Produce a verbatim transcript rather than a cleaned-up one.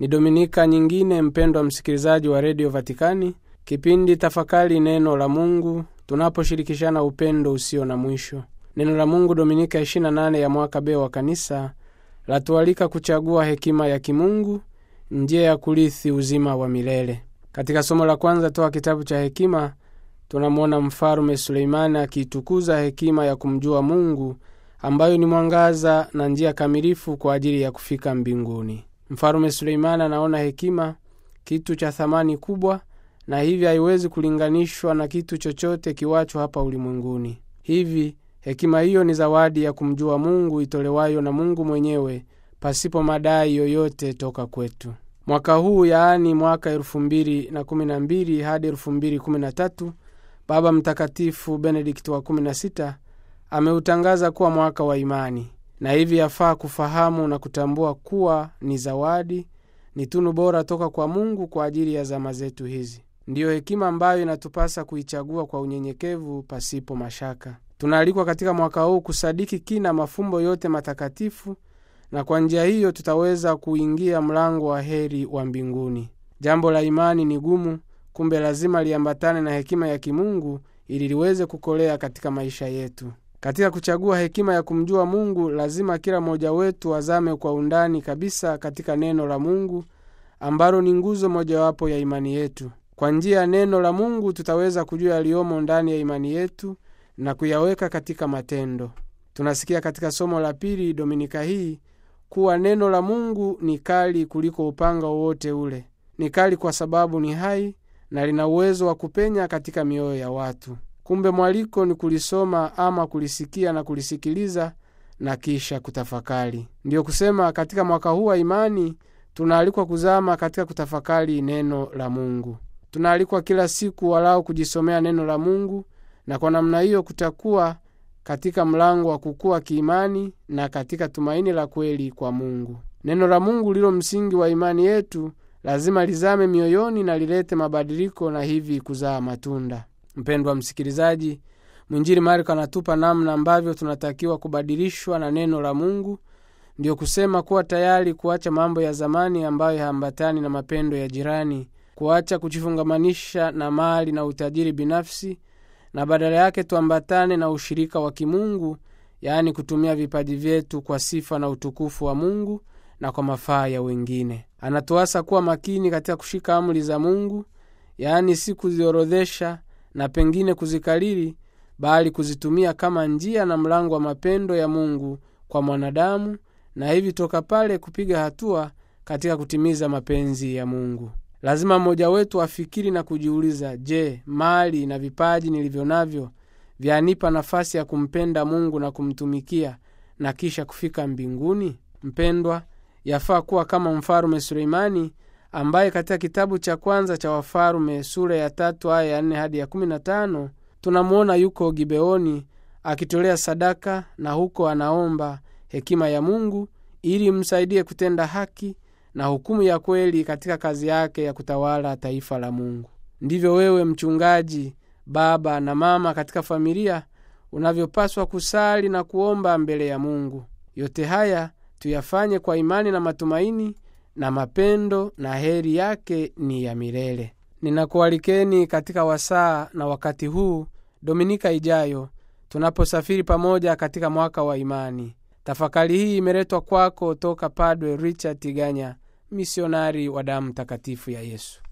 Ni Dominika nyingine, mpendwa msikilizaji wa Radio Vatikani, kipindi tafakari neno la Mungu, tunaposhirikishana upendo usio na mwisho. Neno la Mungu Dominika ishirini na nane ya mwaka B wa kanisa latualika kuchagua hekima ya kimungu, njia ya kurithi uzima wa milele. Katika somo la kwanza toka kitabu cha Hekima, tunamwona Mfalme Suleimani akitukuza hekima ya kumjua Mungu, ambayo ni mwangaza na njia kamilifu kwa ajili ya kufika mbinguni. Mfalme Suleimani anaona hekima kitu cha thamani kubwa, na hivi haiwezi kulinganishwa na kitu chochote kiwacho hapa ulimwenguni. Hivi hekima hiyo ni zawadi ya kumjua Mungu itolewayo na Mungu mwenyewe pasipo madai yoyote toka kwetu. Mwaka huu, yaani mwaka elfu mbili na kumi na mbili hadi elfu mbili kumi na tatu, Baba Mtakatifu Benedikto wa kumi na sita ameutangaza kuwa mwaka wa imani, na hivi yafaa kufahamu na kutambua kuwa ni zawadi, ni tunu bora toka kwa Mungu kwa ajili ya zama zetu hizi. Ndiyo hekima ambayo inatupasa kuichagua kwa unyenyekevu pasipo mashaka. Tunaalikwa katika mwaka huu kusadiki kina mafumbo yote matakatifu, na kwa njia hiyo tutaweza kuingia mlango wa heri wa mbinguni. Jambo la imani ni gumu, kumbe lazima liambatane na hekima ya kimungu ili liweze kukolea katika maisha yetu. Katika kuchagua hekima ya kumjua Mungu, lazima kila mmoja wetu azame kwa undani kabisa katika neno la Mungu, ambalo ni nguzo mojawapo ya imani yetu. Kwa njia ya neno la Mungu tutaweza kujua yaliyomo ndani ya imani yetu na kuyaweka katika matendo. Tunasikia katika somo la pili Dominika hii kuwa neno la Mungu ni kali kuliko upanga wowote ule. Ni kali kwa sababu ni hai na lina uwezo wa kupenya katika mioyo ya watu. Kumbe mwaliko ni kulisoma ama kulisikia na kulisikiliza na kisha kutafakari. Ndiyo kusema katika mwaka huu wa imani tunaalikwa kuzama katika kutafakari neno la Mungu. Tunaalikwa kila siku walau kujisomea neno la Mungu, na kwa namna hiyo kutakuwa katika mlango wa kukua kiimani na katika tumaini la kweli kwa Mungu. Neno la Mungu lilo msingi wa imani yetu, lazima lizame mioyoni na lilete mabadiliko na hivi kuzaa matunda. Mpendwa msikilizaji, Mwinjili Marko anatupa namna ambavyo tunatakiwa kubadilishwa na neno la Mungu. Ndio kusema kuwa tayari kuacha mambo ya zamani ambayo haambatani na mapendo ya jirani, kuacha kujifungamanisha na mali na utajiri binafsi, na badala yake tuambatane na ushirika wa kimungu, yaani kutumia vipaji vyetu kwa sifa na utukufu wa Mungu na kwa mafaa ya wengine. Anatuasa kuwa makini katika kushika amri za Mungu, yaani si kuziorodhesha na pengine kuzikalili, bali kuzitumia kama njia na mlango wa mapendo ya Mungu kwa mwanadamu, na hivi toka pale kupiga hatua katika kutimiza mapenzi ya Mungu. Lazima mmoja wetu afikiri na kujiuliza, je, mali na vipaji nilivyo navyo vyanipa nafasi ya kumpenda Mungu na kumtumikia na kisha kufika mbinguni? Mpendwa, yafaa kuwa kama Mfalme Suleimani, ambaye katika kitabu cha kwanza cha Wafalme sura ya tatu aya ya nne hadi ya kumi na tano tunamuona yuko Gibeoni akitolea sadaka, na huko anaomba hekima ya Mungu ili msaidie kutenda haki na hukumu ya kweli katika kazi yake ya kutawala taifa la Mungu. Ndivyo wewe mchungaji, baba na mama katika familia unavyopaswa kusali na kuomba mbele ya Mungu. Yote haya tuyafanye kwa imani na matumaini na mapendo, na heri yake ni ya milele. Ninakualikeni katika wasaa na wakati huu Dominika ijayo, tunaposafiri pamoja katika mwaka wa imani. Tafakari hii imeletwa kwako toka Padre Richard Tiganya, misionari wa damu takatifu ya Yesu.